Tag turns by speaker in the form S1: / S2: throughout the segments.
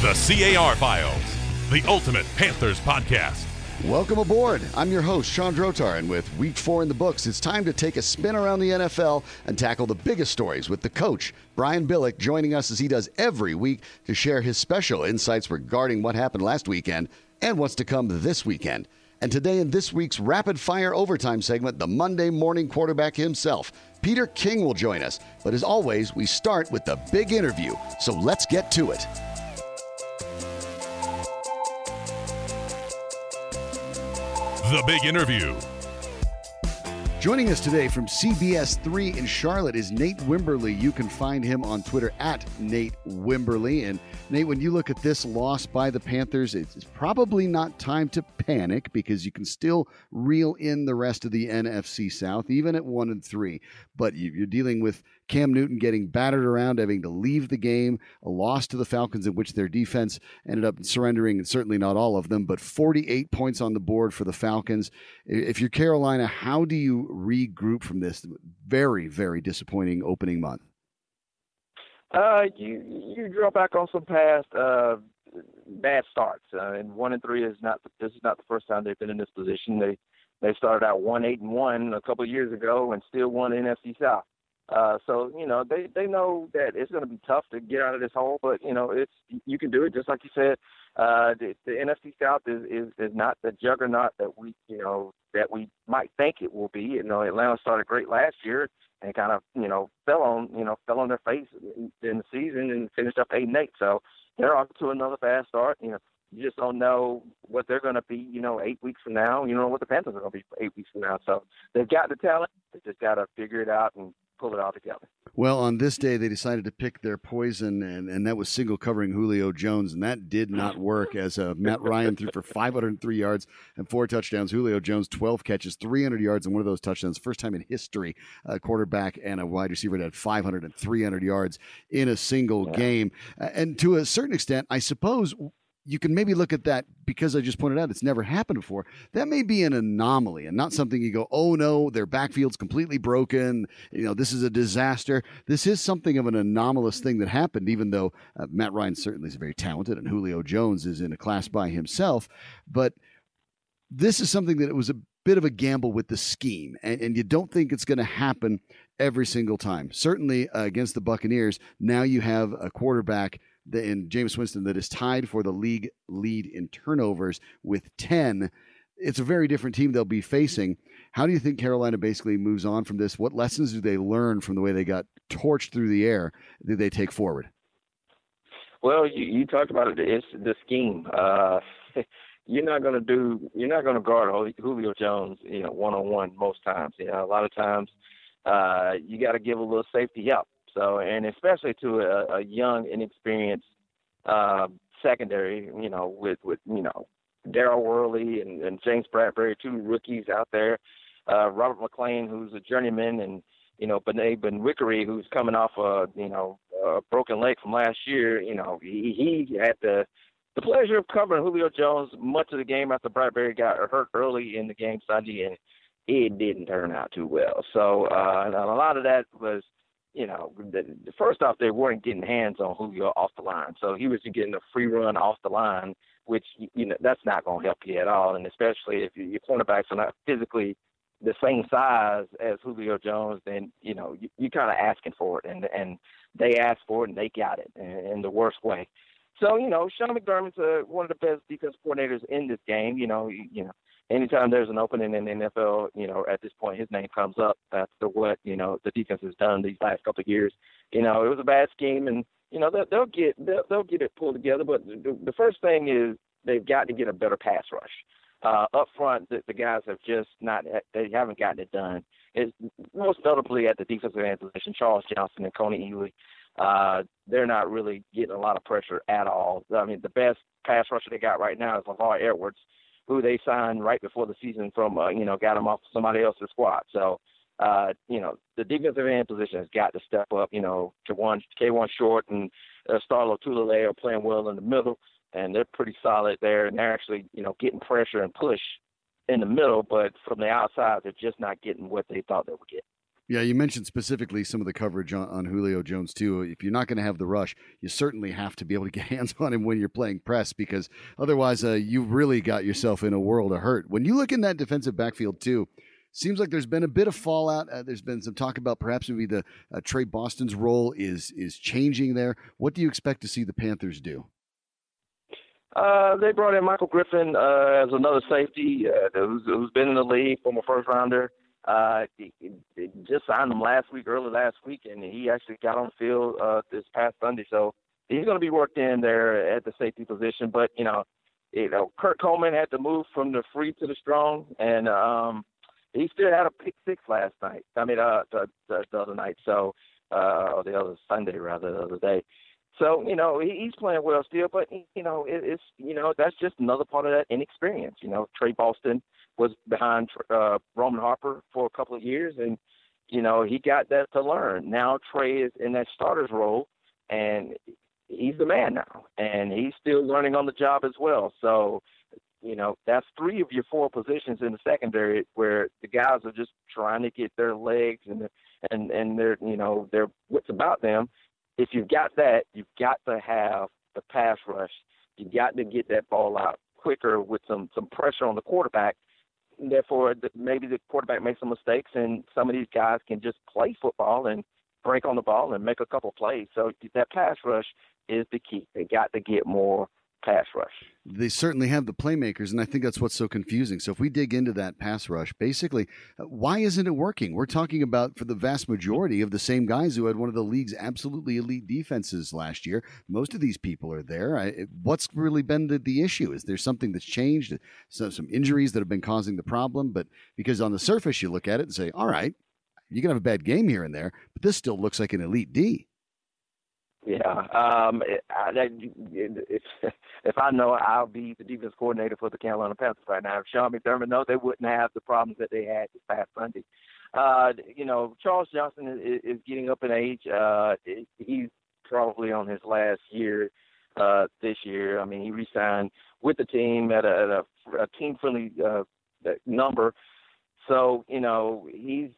S1: The CAR Files, the ultimate Panthers podcast.
S2: Welcome aboard. I'm your host, Sean Drotar, and with Week 4 in the books, it's time to take a spin around the NFL and tackle the biggest stories with the coach, Brian Billick, joining us as he does every week to share his special insights regarding what happened last weekend and what's to come this weekend. And today in this week's Rapid Fire Overtime segment, the Monday morning quarterback himself, Peter King, will join us. But as always, we start with the big interview, so let's get to it.
S1: The big interview.
S2: Joining us today from CBS 3 in Charlotte is Nate Wimberly. You can find him on Twitter at Nate Wimberly. And Nate, when you look at this loss by the Panthers, it's probably not time to panic because you can still reel in the rest of the NFC South, even at 1-3. But you're dealing with Cam Newton getting battered around, having to leave the game, a loss to the Falcons in which their defense ended up surrendering, and certainly not all of them, but 48 points on the board for the Falcons. If you're Carolina, how do you regroup from this very, very disappointing opening month?
S3: You draw back on some past bad starts, and 1-3 is not. This is not the first time they've been in this position. They started out 1-8-1 a couple of years ago and still won the NFC South. So they know that it's going to be tough to get out of this hole, but you can do it. Just like you said, the NFC South is not the juggernaut that we might think it will be. Atlanta started great last year and kind of fell on their face in the season and finished up 8-8. So they're off to another fast start. You just don't know what they're going to be, 8 weeks from now. You don't know what the Panthers are going to be 8 weeks from now. So they've got the talent. They just got to figure it out and pull it all together.
S2: Well, on this day, they decided to pick their poison, and that was single covering Julio Jones, and that did not work as Matt Ryan threw for 503 yards and 4 touchdowns. Julio Jones, 12 catches, 300 yards, and one of those touchdowns. First time in history, a quarterback and a wide receiver that had 500 and 300 yards in a single game. And to a certain extent, I suppose you can maybe look at that because I just pointed out it's never happened before. That may be an anomaly and not something you go, oh no, their backfield's completely broken. This is a disaster. This is something of an anomalous thing that happened, even though Matt Ryan certainly is very talented and Julio Jones is in a class by himself. But this is something that it was a bit of a gamble with the scheme, and you don't think it's going to happen every single time. Certainly against the Buccaneers, now you have a quarterback in Jameis Winston that is tied for the league lead in turnovers with 10. It's a very different team they'll be facing. How do you think Carolina basically moves on from this? What lessons do they learn from the way they got torched through the air do they take forward?
S3: Well, you talked about it. It's the scheme. You're not going to guard Julio Jones, one-on-one most times. A lot of times you got to give a little safety help. So, and especially to a young, inexperienced secondary, with Darryl Worley and James Bradbury, 2 rookies out there, Robert McClain, who's a journeyman, and Bené Benwickery, who's coming off a broken leg from last year. He had the pleasure of covering Julio Jones much of the game after Bradbury got hurt early in the game Sunday, and it didn't turn out too well. So, and a lot of that was, first off, they weren't getting hands on Julio off the line. So he was getting a free run off the line, which, that's not going to help you at all. And especially if your cornerbacks are not physically the same size as Julio Jones, then, you're kind of asking for it. And they asked for it and they got it in the worst way. So, Sean McDermott's one of the best defense coordinators in this game. Anytime there's an opening in the NFL, at this point, his name comes up after what, the defense has done these last couple of years. It was a bad scheme, and, they'll get it pulled together. But the first thing is they've got to get a better pass rush. Up front, the guys they haven't gotten it done. It's most notably at the defensive end position, Charles Johnson and Coney Ealy. They're not really getting a lot of pressure at all. I mean, the best pass rusher they got right now is LeVar Edwards, who they signed right before the season from, got him off somebody else's squad. So, the defensive end position has got to step up. K1 Short and Starlo Tulele are playing well in the middle, and they're pretty solid there. And they're actually, getting pressure and push in the middle, but from the outside, they're just not getting what they thought they would get.
S2: Yeah, you mentioned specifically some of the coverage on Julio Jones, too. If you're not going to have the rush, you certainly have to be able to get hands on him when you're playing press because otherwise you've really got yourself in a world of hurt. When you look in that defensive backfield, too, seems like there's been a bit of fallout. There's been some talk about perhaps maybe the Trey Boston's role is changing there. What do you expect to see the Panthers do?
S3: They brought in Michael Griffin as another safety who's been in the league, former first rounder. They just signed him early last week, and he actually got on the field this past Sunday. So he's going to be worked in there at the safety position. But Kurt Coleman had to move from the free to the strong, and he still had a pick six last night. I mean, the other night. So or the other Sunday rather, the other day. So, he's playing well still, but, it's that's just another part of that inexperience. Trey Boston was behind Roman Harper for a couple of years, and, he got that to learn. Now Trey is in that starter's role, and he's the man now, and he's still learning on the job as well. So, that's 3 of your 4 positions in the secondary where the guys are just trying to get their legs and their, their wits about them. If you've got that, you've got to have the pass rush. You've got to get that ball out quicker with some pressure on the quarterback. Therefore, maybe the quarterback makes some mistakes, and some of these guys can just play football and break on the ball and make a couple plays. So that pass rush is the key. They got to get more pass rush.
S2: They certainly have the playmakers, and I think that's what's so confusing. So if we dig into that pass rush, basically, why isn't it working? We're talking about, for the vast majority of the same guys who had one of the league's absolutely elite defenses last year. Most of these people are there. What's really been the issue? Is there something that's changed? Some injuries that have been causing the problem? But because on the surface, you look at it and say, all right, you can have a bad game here and there, but this still looks like an elite D.
S3: Yeah. If I know, I'll be the defense coordinator for the Carolina Panthers right now. If Sean McDermott knows, they wouldn't have the problems that they had this past Sunday. Charles Johnson is getting up in age. He's probably on his last year this year. I mean, he re-signed with the team at a team-friendly number. So, he's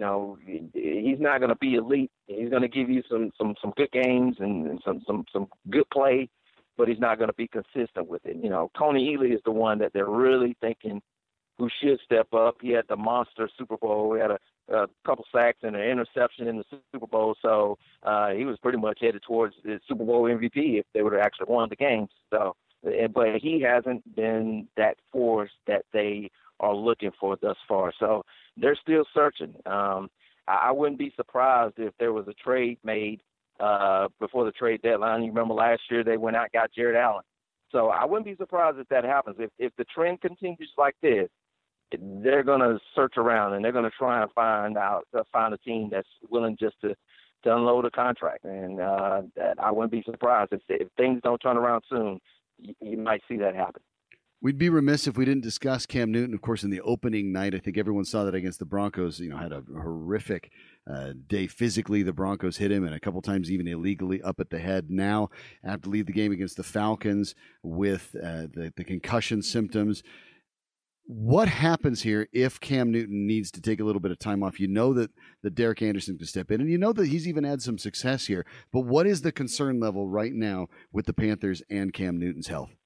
S3: not going to be elite. He's going to give you some good games and some good play, but he's not going to be consistent with it. Tony Ely is the one that they're really thinking who should step up. He had the monster Super Bowl. He had a couple sacks and an interception in the Super Bowl. So he was pretty much headed towards the Super Bowl MVP if they would have actually won the game. So, but he hasn't been that force that they are looking for thus far. So they're still searching. I wouldn't be surprised if there was a trade made before the trade deadline. You remember last year they went out and got Jared Allen. So I wouldn't be surprised if that happens. If the trend continues like this, they're going to search around and they're going to try and find a team that's willing just to unload a contract. And that I wouldn't be surprised if things don't turn around soon. You might see that happen.
S2: We'd be remiss if we didn't discuss Cam Newton. Of course, in the opening night, I think everyone saw that against the Broncos, had a horrific day physically. The Broncos hit him and a couple times even illegally up at the head. Now, I have to leave the game against the Falcons with the concussion symptoms. What happens here if Cam Newton needs to take a little bit of time off? You know that Derek Anderson can step in, and you know that he's even had some success here. But what is the concern level right now with the Panthers and Cam Newton's health?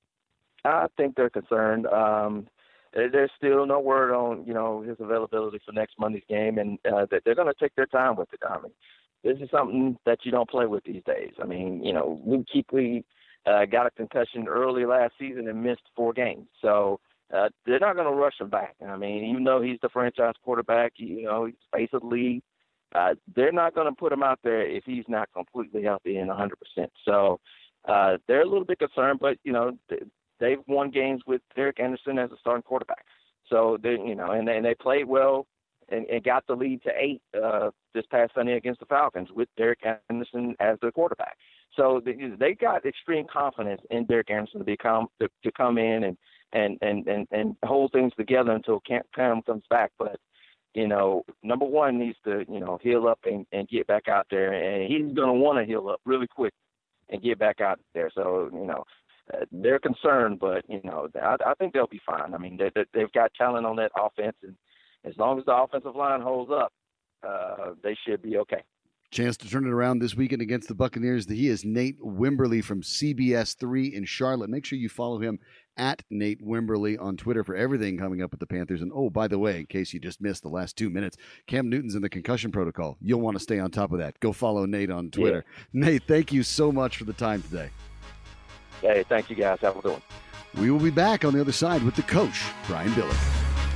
S3: I think they're concerned. There's still no word on, his availability for next Monday's game, and that they're going to take their time with it. I mean, this is something that you don't play with these days. I mean, Luke Kuechly got a concussion early last season and missed 4 games. So they're not going to rush him back. I mean, even though he's the franchise quarterback, he's face of the league, they're not going to put him out there if he's not completely healthy and 100%. So they're a little bit concerned, but, they've won games with Derek Anderson as a starting quarterback. So they, and they played well and got the lead to 8 this past Sunday against the Falcons with Derek Anderson as the quarterback. So they got extreme confidence in Derek Anderson to come in and hold things together until Cam comes back. But number one needs to heal up and get back out there, and he's going to want to heal up really quick and get back out there. So they're concerned, but I think they'll be fine. I mean, they've got talent on that offense, and as long as the offensive line holds up, they should be okay.
S2: Chance to turn it around this weekend against the Buccaneers. He is Nate Wimberly from CBS 3 in Charlotte. Make sure you follow him at Nate Wimberly on Twitter for everything coming up with the Panthers. And, oh, by the way, in case you just missed the last 2 minutes, Cam Newton's in the concussion protocol. You'll want to stay on top of that. Go follow Nate on Twitter. Yeah. Nate, thank you so much for the time today.
S3: Hey, thank you, guys. Have a good one.
S2: We will be back on the other side with the coach, Brian Billick.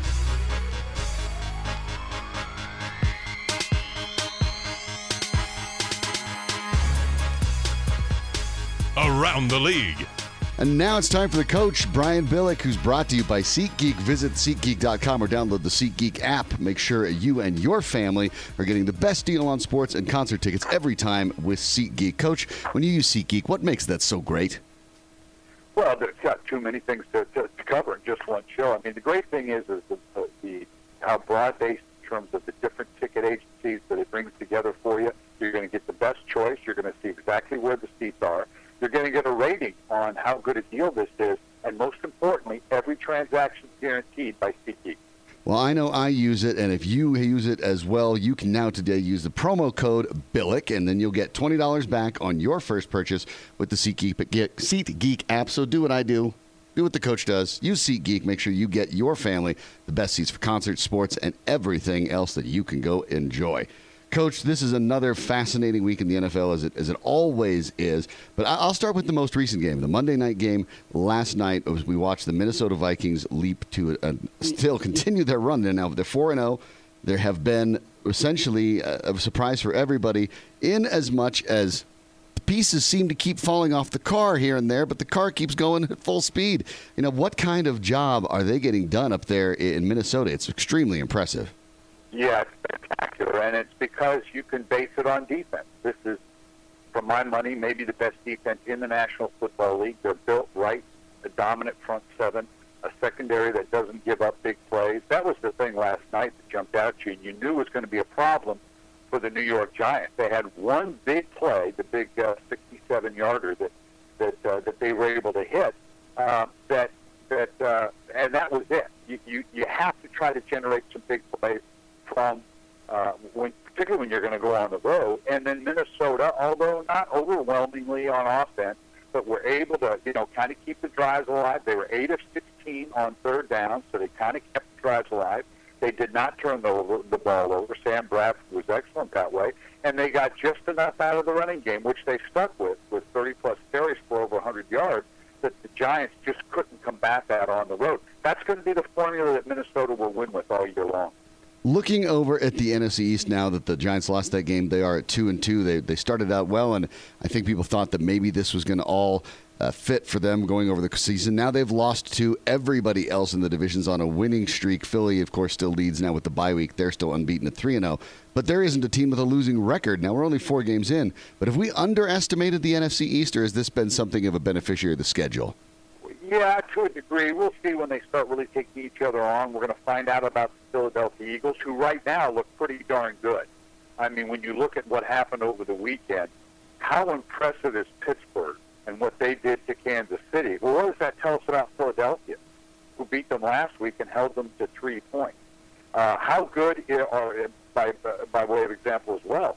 S1: Around the League.
S2: And now it's time for the coach, Brian Billick, who's brought to you by SeatGeek. Visit SeatGeek.com or download the SeatGeek app. Make sure you and your family are getting the best deal on sports and concert tickets every time with SeatGeek. Coach, when you use SeatGeek, what makes that so great?
S4: Well, there's got too many things to cover in just one show. I mean, the great thing is how broad-based in terms of the different ticket agencies that it brings together for you. You're going to get the best choice. You're going to see exactly where the seats are. You're going to get a rating on how good a deal this is. And most importantly, every transaction is guaranteed by SeatGeek.
S2: Well, I know I use it, and if you use it as well, you can now today use the promo code BILLICK, and then you'll get $20 back on your first purchase with the SeatGeek app. So do what I do. Do what the coach does. Use SeatGeek. Make sure you get your family the best seats for concerts, sports, and everything else that you can go enjoy. Coach, this is another fascinating week in the NFL, as it always is. But I'll start with the most recent game, the Monday night game last night. As we watched the Minnesota Vikings leap to still continue their run. They're 4-0. There have been essentially a surprise for everybody, in as much as the pieces seem to keep falling off the car here and there, but the car keeps going at full speed. You know, what kind of job are they getting done up there in Minnesota? It's extremely impressive.
S4: Yeah, it's spectacular, and it's because you can base it on defense. This is, for my money, maybe the best defense in the National Football League. They're built right, a dominant front seven, a secondary that doesn't give up big plays. That was the thing last night that jumped out at you, and you knew it was going to be a problem for the New York Giants. They had one big play, the big 67-yarder that they were able to hit, and that was it. You have to try to generate some big plays from particularly when you're going to go on the road. And then Minnesota, although not overwhelmingly on offense, but were able to, kind of keep the drives alive. They were 8 of 16 on third down, so they kind of kept the drives alive. They did not turn the ball over. Sam Bradford was excellent that way. And they got just enough out of the running game, which they stuck with 30-plus carries for over 100 yards, that the Giants just couldn't combat that on the road. That's going to be the formula that Minnesota will win with all year long.
S2: Looking over at the NFC East now that the Giants lost that game, they are at 2-2. They started out well, and I think people thought that maybe this was going to all fit for them going over the season. Now they've lost to everybody else in the divisions on a winning streak. Philly, of course, still leads now with the bye week. They're still unbeaten at 3-0. But there isn't a team with a losing record. Now we're only 4 games in. But have we underestimated the NFC East, or has this been something of a beneficiary of the schedule?
S4: Yeah, to a degree. We'll see when they start really taking each other on. We're going to find out about the Philadelphia Eagles, who right now look pretty darn good. I mean, when you look at what happened over the weekend, how impressive is Pittsburgh and what they did to Kansas City? Well, what does that tell us about Philadelphia, who beat them last week and held them to 3 points? How good are, by way of example as well,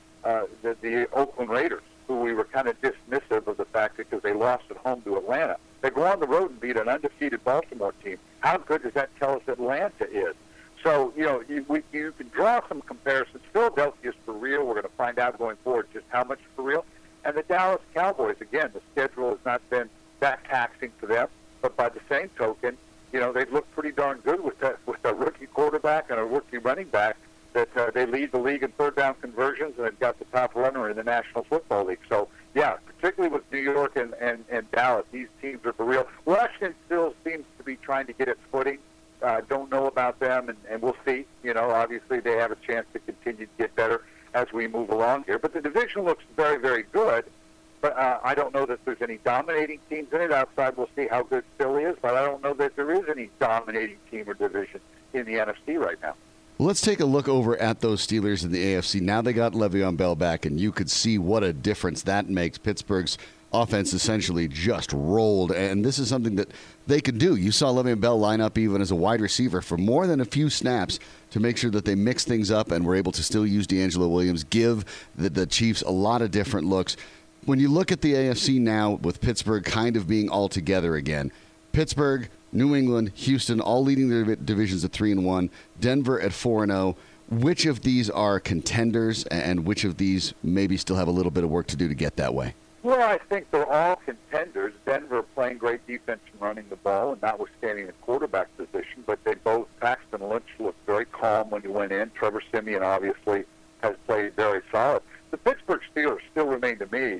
S4: the Oakland Raiders, who we were kind of dismissive of the fact because they lost at home to Atlanta. They go on the road and beat an undefeated Baltimore team. How good does that tell us Atlanta is? So, you can draw some comparisons. Philadelphia's for real. We're going to find out going forward just how much for real. And the Dallas Cowboys, again, the schedule has not been that taxing for them. But by the same token, they've looked pretty darn good with a rookie quarterback and a rookie running back that they lead the league in third down conversions, and they've got the top runner in the National Football League. So, yeah, particularly with New York and Dallas, these teams are for real. Washington still seems to be trying to get its footing. Don't know about them, and we'll see. Obviously they have a chance to continue to get better as we move along here. But the division looks very, very good. But I don't know that there's any dominating teams in it. Outside, we'll see how good Philly is. But I don't know that there is any dominating team or division in the NFC right now.
S2: Well, let's take a look over at those Steelers in the AFC. Now they got Le'Veon Bell back, and you could see what a difference that makes. Pittsburgh's offense essentially just rolled, and this is something that they could do. You saw Le'Veon Bell line up even as a wide receiver for more than a few snaps to make sure that they mix things up and were able to still use D'Angelo Williams, give the Chiefs a lot of different looks. When you look at the AFC now with Pittsburgh kind of being all together again, Pittsburgh, New England, Houston, all leading their divisions at 3-1, Denver at 4-0. Which of these are contenders, and which of these maybe still have a little bit of work to do to get that way?
S4: Well, I think they're all contenders. Denver playing great defense and running the ball, and notwithstanding the quarterback position, but they both, Paxton Lynch looked very calm when he went in. Trevor Siemian obviously has played very solid. The Pittsburgh Steelers still remain to me,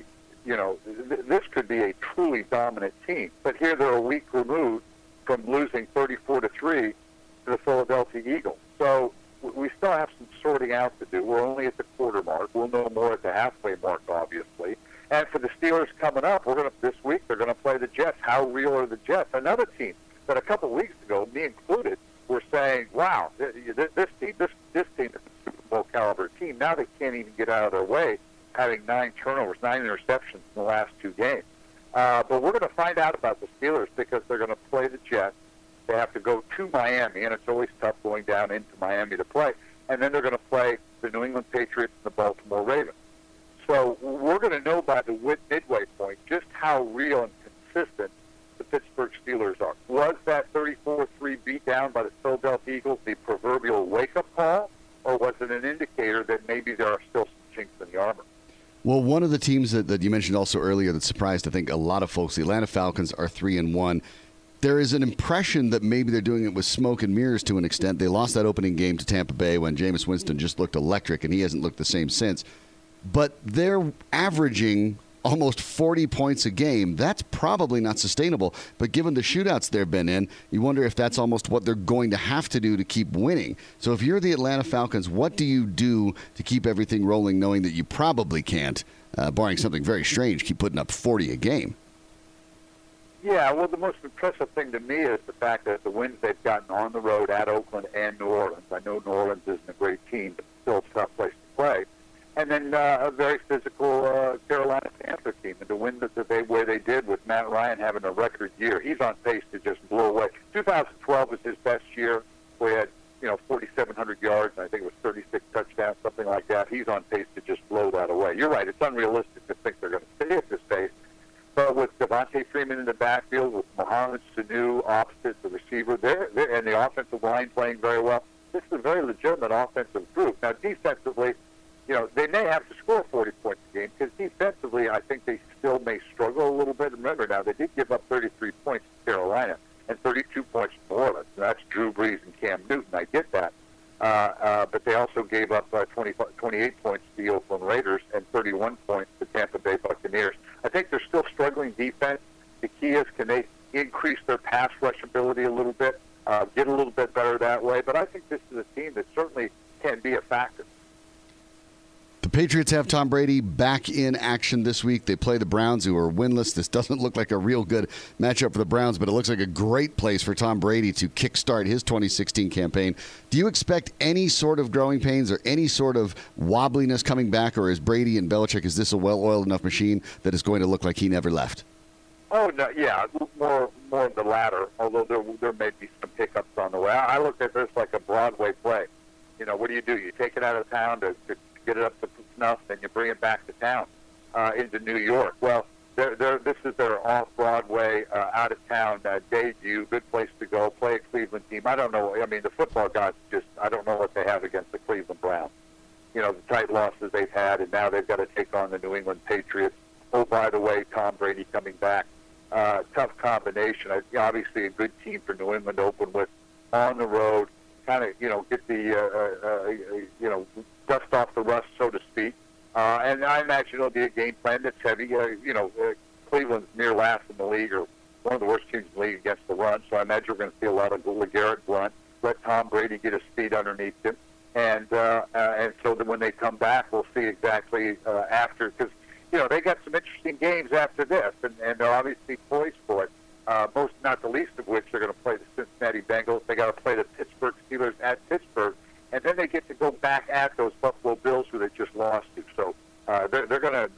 S4: this could be a truly dominant team, but here they're a week removed from losing 34-3 to the Philadelphia Eagles. So we still have some sorting out to do. We're only at the quarter mark. We'll know more at the halfway mark, obviously. And for the Steelers coming up, this week they're going to play the Jets. How real are the Jets? Another team that a couple of weeks ago, me included, were saying, "Wow, this team is a Super Bowl caliber team." Now they can't even get out of their way, having 9 turnovers, 9 interceptions in the last 2 games. But we're going to find out about the Steelers because they're going to play the Jets. They have to go to Miami, and it's always tough going down into Miami to play. And then they're going to play the New England Patriots and the Baltimore Ravens. So we're going to know by the midway point just how real and consistent the Pittsburgh Steelers are. Was that 34-3 beatdown by the Philadelphia Eagles the proverbial wake-up call, or was it an indicator that maybe there are still some chinks in the armor?
S2: Well, one of the teams that you mentioned also earlier that surprised, I think, a lot of folks, the Atlanta Falcons are 3-1. There is an impression that maybe they're doing it with smoke and mirrors to an extent. They lost that opening game to Tampa Bay when Jameis Winston just looked electric, and he hasn't looked the same since. But they're averaging almost 40 points a game. That's probably not sustainable. But given the shootouts they've been in, you wonder if that's almost what they're going to have to do to keep winning. So if you're the Atlanta Falcons, what do you do to keep everything rolling, knowing that you probably can't, barring something very strange, keep putting up 40 a game?
S4: Yeah, well, the most impressive thing to me is the fact that the wins they've gotten on the road at Oakland and New Orleans. I know New Orleans isn't a great team, but still a tough place to play. And then a very physical Carolina Panther team, and to win where they did with Matt Ryan having a record year. He's on pace to just blow away. 2012 was his best year. We had 4,700 yards, and I think it was 36 touchdowns, something like that. He's on pace to just blow that away. You're right. It's unrealistic to think they're going to stay at this pace. But with Devontae Freeman in the backfield, with Mohamed Sanu opposite the receiver, and the offensive line playing very well, this is a very legitimate offensive group. Now, defensively, they may have to score 40 points a game because defensively, I think they still may struggle a little bit. Remember now, they did give up 33 points to Carolina and 32 points to New Orleans. That's Drew Brees and Cam Newton. I get that. But they also gave up 28 points to the Oakland Raiders and 31 points to Tampa Bay Buccaneers. I think they're still struggling defense. The key is, can they increase their pass rush ability a little bit, get a little bit better that way? But I think this is a team that certainly can be a factor.
S2: The Patriots have Tom Brady back in action this week. They play the Browns, who are winless. This doesn't look like a real good matchup for the Browns, but it looks like a great place for Tom Brady to kickstart his 2016 campaign. Do you expect any sort of growing pains or any sort of wobbliness coming back, or is Brady and Belichick, is this a well-oiled enough machine that is going to look like he never left?
S4: Oh, no, yeah, more of the latter, although there may be some hiccups on the way. I look at this like a Broadway play. What do? You take it out of town to get it up to snuff, and you bring it back to town into New York. Well, this is their off-Broadway, out-of-town debut. Good place to go. Play a Cleveland team. I don't know. I mean, the football gods I don't know what they have against the Cleveland Browns. The tight losses they've had, and now they've got to take on the New England Patriots. Oh, by the way, Tom Brady coming back. Tough combination. Obviously, a good team for New England to open with on the road. Kind of, get the, dust off the rust, so to speak. And I imagine it'll be a game plan that's heavy. Cleveland's near last in the league, or one of the worst teams in the league against the run. So I imagine we're going to see a lot of LeGarrette Blount. Let Tom Brady get his feet underneath him. And so that when they come back, we'll see exactly after. Because, they got some interesting games after this, and they're obviously poised for it. Most, not the least of which, they're going to play the Cincinnati Bengals. They got to play the Pittsburgh Steelers at Pittsburgh, and then they get to go back at those Buffalo Bills who they just lost to. So they're going to be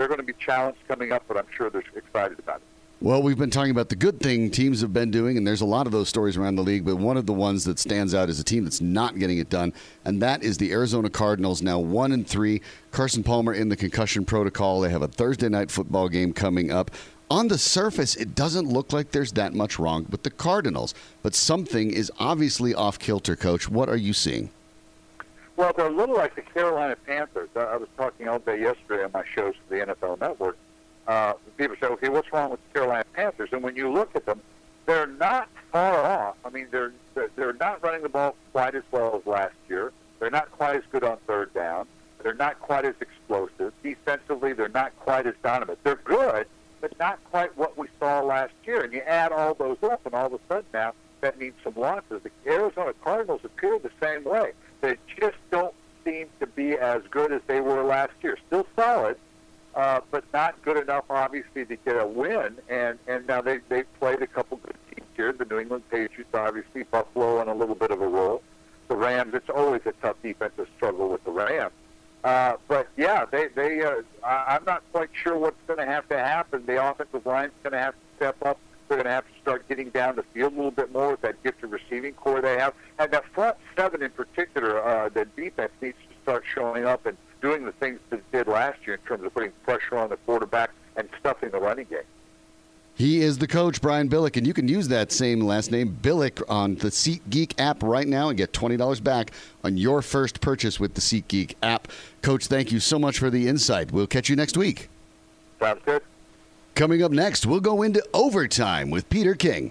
S4: challenge coming up, but I'm sure they're excited about it.
S2: Well, we've been talking about the good thing teams have been doing, and there's a lot of those stories around the league, but one of the ones that stands out is a team that's not getting it done, and that is the Arizona Cardinals, now 1-3. Carson Palmer in the concussion protocol. They have a Thursday night football game coming up. On the surface, it doesn't look like there's that much wrong with the Cardinals, but something is obviously off kilter, Coach. What are you seeing?
S4: Well, they're a little like the Carolina Panthers. I was talking all day yesterday on my shows for the NFL Network. People say, okay, what's wrong with the Carolina Panthers? And when you look at them, they're not far off. I mean, they're not running the ball quite as well as last year. They're not quite as good on third down. They're not quite as explosive. Defensively, they're not quite as dominant. They're good, but not quite what we saw last year. And you add all those up, and all of a sudden now, that means some losses. The Arizona Cardinals appear the same way. They just don't seem to be as good as they were last year. Still solid, but not good enough, obviously, to get a win. And now they've played a couple good teams here. The New England Patriots, obviously, Buffalo on a little bit of a roll. The Rams, it's always a tough defensive struggle with the Rams. But, yeah, I'm not quite sure what's going to happen. The offensive line's going to have to step up. They're going to have to start getting down the field a little bit more with that gifted receiving core they have. And that front seven in particular, the defense needs to start showing up and doing the things that it did last year in terms of putting pressure on the quarterback and stuffing the running game.
S2: He is the coach, Brian Billick, and you can use that same last name, Billick, on the SeatGeek app right now and get $20 back on your first purchase with the SeatGeek app. Coach, thank you so much for the insight. We'll catch you next week.
S4: Sounds good.
S2: Coming up next, we'll go into overtime with Peter King.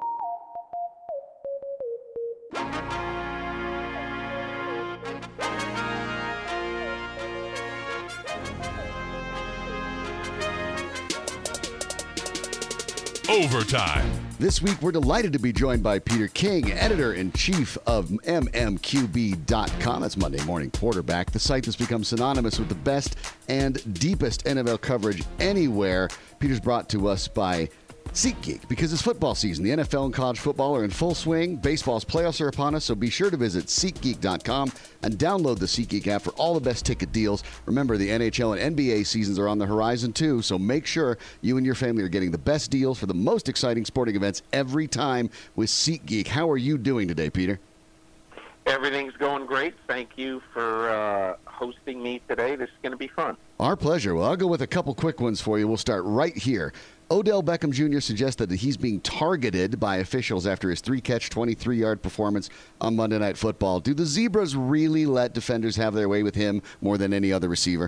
S1: Overtime.
S2: This week, we're delighted to be joined by Peter King, editor-in-chief of MMQB.com. That's Monday Morning Quarterback, the site that's become synonymous with the best and deepest NFL coverage anywhere. Peter's brought to us by SeatGeek, because it's football season. The NFL and college football are in full swing. Baseball's playoffs are upon us, so be sure to visit SeatGeek.com and download the SeatGeek app for all the best ticket deals. Remember, the NHL and NBA seasons are on the horizon, too, so make sure you and your family are getting the best deals for the most exciting sporting events every time with SeatGeek. How are you doing today, Peter?
S5: Everything's going great. Thank you for hosting me today. This is going to be fun.
S2: Our pleasure. Well, I'll go with a couple quick ones for you. We'll start right here. Odell Beckham Jr. suggested that he's being targeted by officials after his 3-catch, 23-yard performance on Monday Night Football. Do the Zebras really let defenders have their way with him more than any other receiver?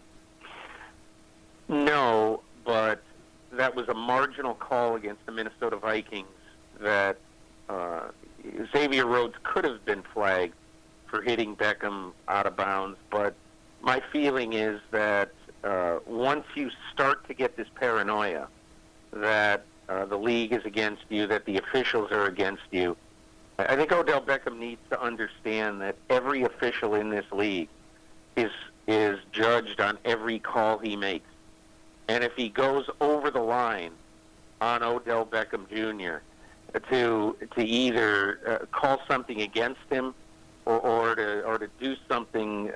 S5: No, but that was a marginal call against the Minnesota Vikings that Xavier Rhodes could have been flagged for hitting Beckham out of bounds. But my feeling is that once you start to get this paranoia that the league is against you, that the officials are against you, I think Odell Beckham needs to understand that every official in this league is judged on every call he makes. And if he goes over the line on Odell Beckham Jr. to either call something against him or to do something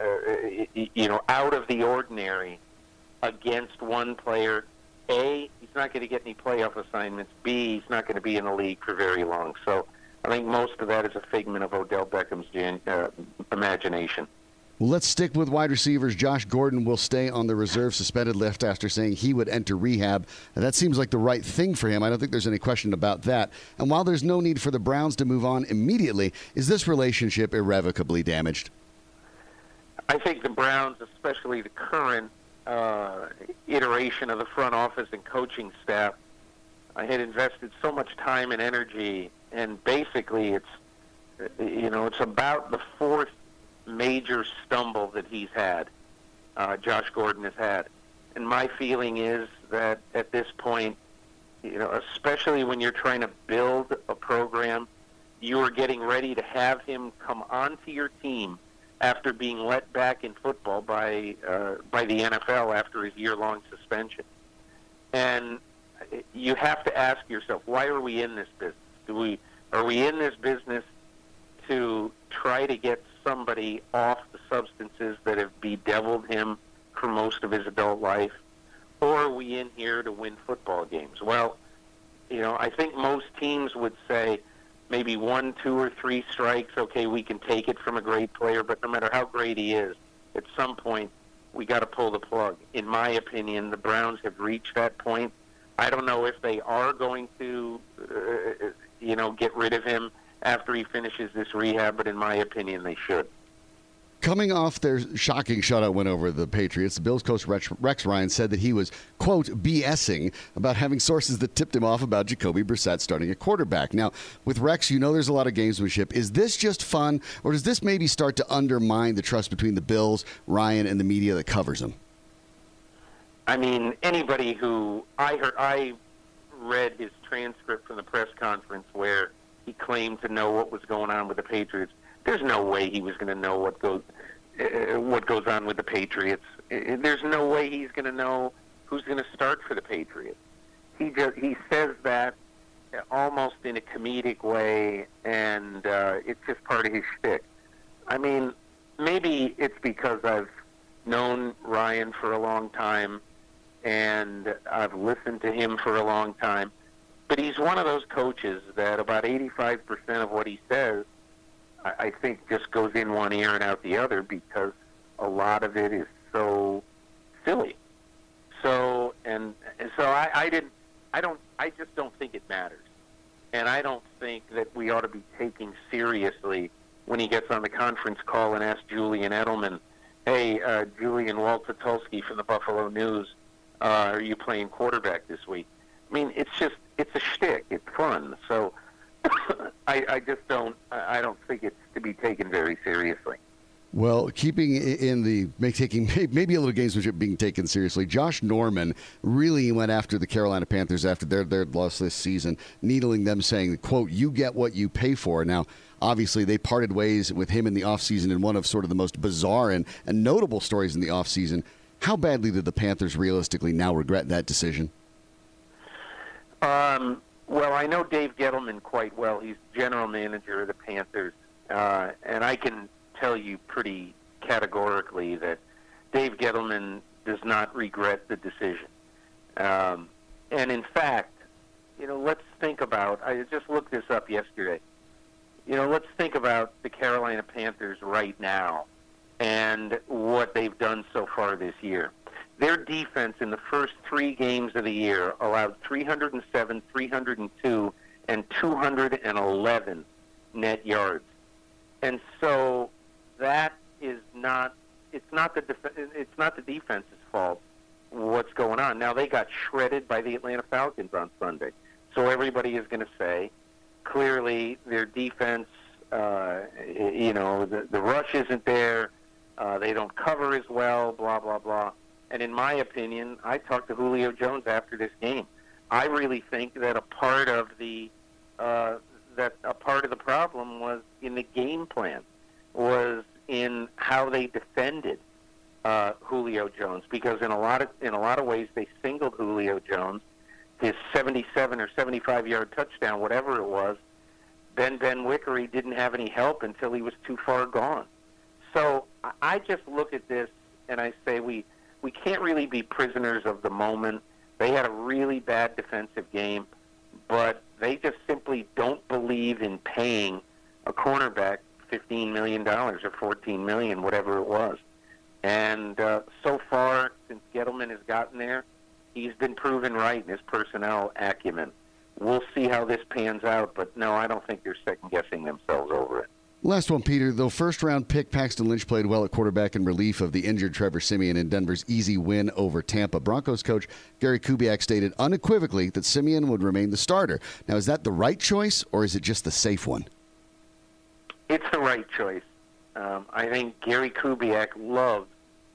S5: out of the ordinary against one player, A, he's not going to get any playoff assignments. B, he's not going to be in the league for very long. So I think most of that is a figment of Odell Beckham's imagination.
S2: Well, let's stick with wide receivers. Josh Gordon will stay on the reserve suspended list after saying he would enter rehab. That seems like the right thing for him. I don't think there's any question about that. And while there's no need for the Browns to move on immediately, is this relationship irrevocably damaged?
S5: I think the Browns, especially the current iteration of the front office and coaching staff, had invested so much time and energy, and basically it's about the fourth major stumble that he's had, Josh Gordon has had. And my feeling is that at this point, especially when you're trying to build a program, you are getting ready to have him come onto your team after being let back in football by the NFL after his year-long suspension. And you have to ask yourself, why are we in this business? Are we in this business to try to get somebody off the substances that have bedeviled him for most of his adult life? or are we in here to win football games? Well, I think most teams would say maybe 1, 2, or 3 strikes, okay, we can take it from a great player, but no matter how great he is, at some point, we got to pull the plug. In my opinion, the Browns have reached that point. I don't know if they are going to, get rid of him after he finishes this rehab, but in my opinion, they should.
S2: Coming off their shocking shutout win over the Patriots, the Bills coach Rex Ryan said that he was, quote, BSing about having sources that tipped him off about Jacoby Brissett starting at quarterback. Now, with Rex, there's a lot of gamesmanship. Is this just fun, or does this maybe start to undermine the trust between the Bills, Ryan, and the media that covers him?
S5: I mean, anybody who I read his transcript from the press conference where he claimed to know what was going on with the Patriots. There's no way he was going to know what goes on with the Patriots. There's no way he's going to know who's going to start for the Patriots. He says that almost in a comedic way, and it's just part of his shtick. I mean, maybe it's because I've known Ryan for a long time, and I've listened to him for a long time. But he's one of those coaches that about 85% of what he says, I think, just goes in one ear and out the other because a lot of it is so silly. I just don't think it matters. And I don't think that we ought to be taking seriously when he gets on the conference call and asks Julian Edelman, hey, Julian Waltotulski from the Buffalo News, are you playing quarterback this week? I mean, it's a shtick. It's fun. So I don't think it's to be taken very seriously.
S2: Well, keeping in taking maybe a little gamesmanship being taken seriously, Josh Norman really went after the Carolina Panthers after their loss this season, needling them, saying, quote, you get what you pay for. Now, obviously, they parted ways with him in the offseason in one of sort of the most bizarre and notable stories in the offseason. How badly did the Panthers realistically now regret that decision?
S5: Well, I know Dave Gettleman quite well. He's general manager of the Panthers, and I can tell you pretty categorically that Dave Gettleman does not regret the decision. And in fact, let's think about, I just looked this up yesterday, let's think about the Carolina Panthers right now and what they've done so far this year. Their defense in the first 3 games of the year allowed 307, 302, and 211 net yards. And so that is not the defense's fault what's going on. Now, they got shredded by the Atlanta Falcons on Sunday. So everybody is going to say, clearly their defense, the rush isn't there, they don't cover as well, blah, blah, blah. And in my opinion, I talked to Julio Jones after this game. I really think that a part of the problem was in the game plan, was in how they defended Julio Jones, because in a lot of ways they singled Julio Jones, his 77 or 75-yard touchdown, whatever it was. Ben Wickery didn't have any help until he was too far gone. So I just look at this and I say we can't really be prisoners of the moment. They had a really bad defensive game, but they just simply don't believe in paying a cornerback $15 million or $14 million, whatever it was. And so far, since Gettleman has gotten there, he's been proven right in his personnel acumen. We'll see how this pans out, but no, I don't think they're second-guessing themselves over it.
S2: Last one, Peter. Though first-round pick Paxton Lynch played well at quarterback in relief of the injured Trevor Siemian in Denver's easy win over Tampa, Broncos coach Gary Kubiak stated unequivocally that Siemian would remain the starter. Now, is that the right choice, or is it just the safe one?
S5: It's the right choice. I think Gary Kubiak loves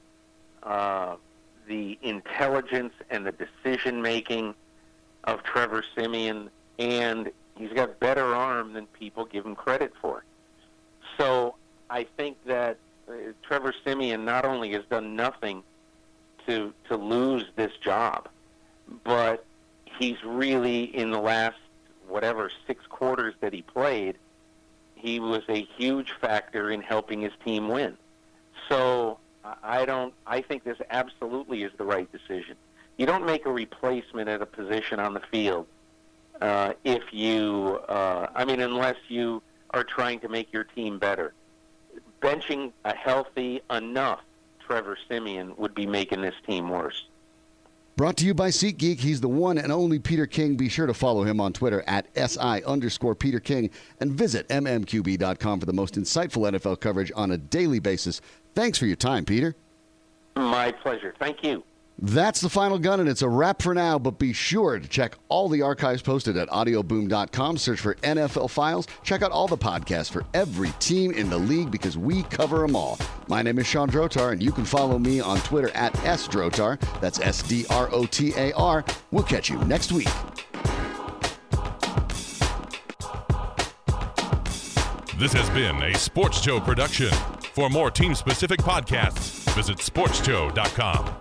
S5: the intelligence and the decision-making of Trevor Siemian, and he's got better arm than people give him credit for. So I think that Trevor Siemian not only has done nothing to lose this job, but he's really, in the last, 6 quarters that he played, he was a huge factor in helping his team win. So I think this absolutely is the right decision. You don't make a replacement at a position on the field if you, unless you are trying to make your team better. Benching a healthy enough Trevor Siemian would be making this team worse.
S2: Brought to you by SeatGeek. He's the one and only Peter King. Be sure to follow him on Twitter at @SI_Peter King and visit mmqb.com for the most insightful NFL coverage on a daily basis. Thanks for your time, Peter.
S5: My pleasure. Thank you.
S2: That's the final gun, and it's a wrap for now, but be sure to check all the archives posted at audioboom.com. Search for NFL Files. Check out all the podcasts for every team in the league because we cover them all. My name is Sean Drotar, and you can follow me on Twitter at @SDrotar. That's SDROTAR. We'll catch you next week.
S1: This has been a Sports Show production. For more team-specific podcasts, visit sportsjoe.com.